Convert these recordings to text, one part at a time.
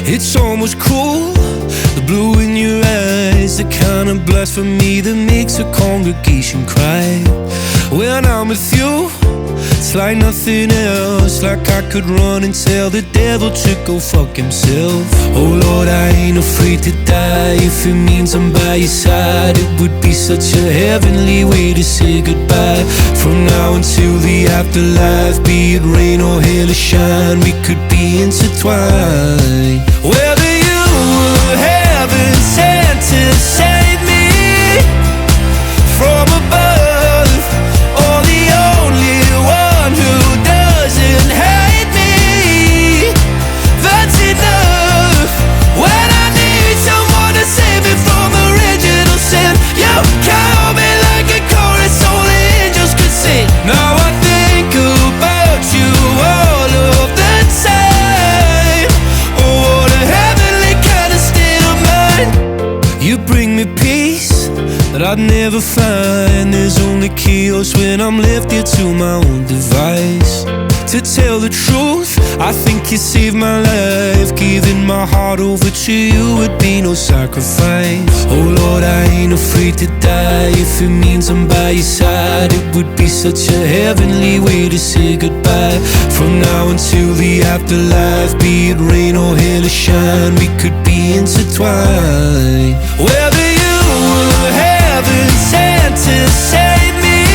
It's almost cool, the blue in your eyes, the kind of blasphemy that makes a congregation cry. When I'm with you, it's like nothing else, like I could run and tell the devil to go fuck himself. Oh Lord, I ain't afraid to die if it means I'm by your side. It would be such a heavenly way to say goodbye. From now until the afterlife, be it rain or hail or shine, we could be intertwined. Whether you were heaven sent to save me from above, or the only one who doesn't hate me, that's enough. When I need someone to save me from original sin, you call me like a chorus only angels could sing. Now I think about you all of the time. Oh, what a heavenly kind of state of mind. You bring me peace that I'd never find. There's only chaos when I'm left here to my own device. To tell the truth, I think you saved my life. Giving my heart over to you would be no sacrifice. Oh Lord, I ain't afraid to die if it means I'm by your side. It would be such a heavenly way to say goodbye. From now until the afterlife, be it rain or hail or shine, we could be intertwined. Whether you were heaven sent to save me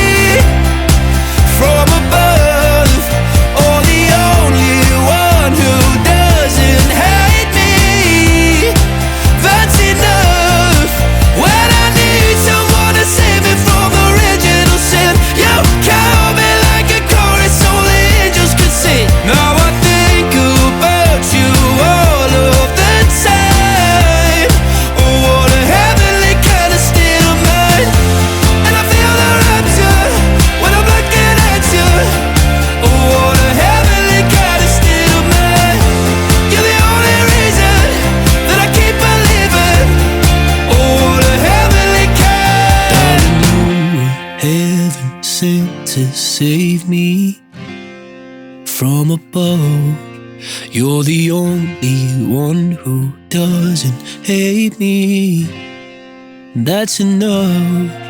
from above, or the only one who doesn't hate me, that's enough. When I need someone to save me from original sin, you call me like a chorus only angels could sing. Now I think about you all of the time. Oh, what a heavenly kind of state of mind. And I feel the rapture when I'm looking at you. Oh, what a heavenly kind of state of mind. You're the only reason that I keep believing. Oh, what a heavenly kind. Darling, you were heaven sent to save me from above. You're the only one who doesn't hate me. That's enough.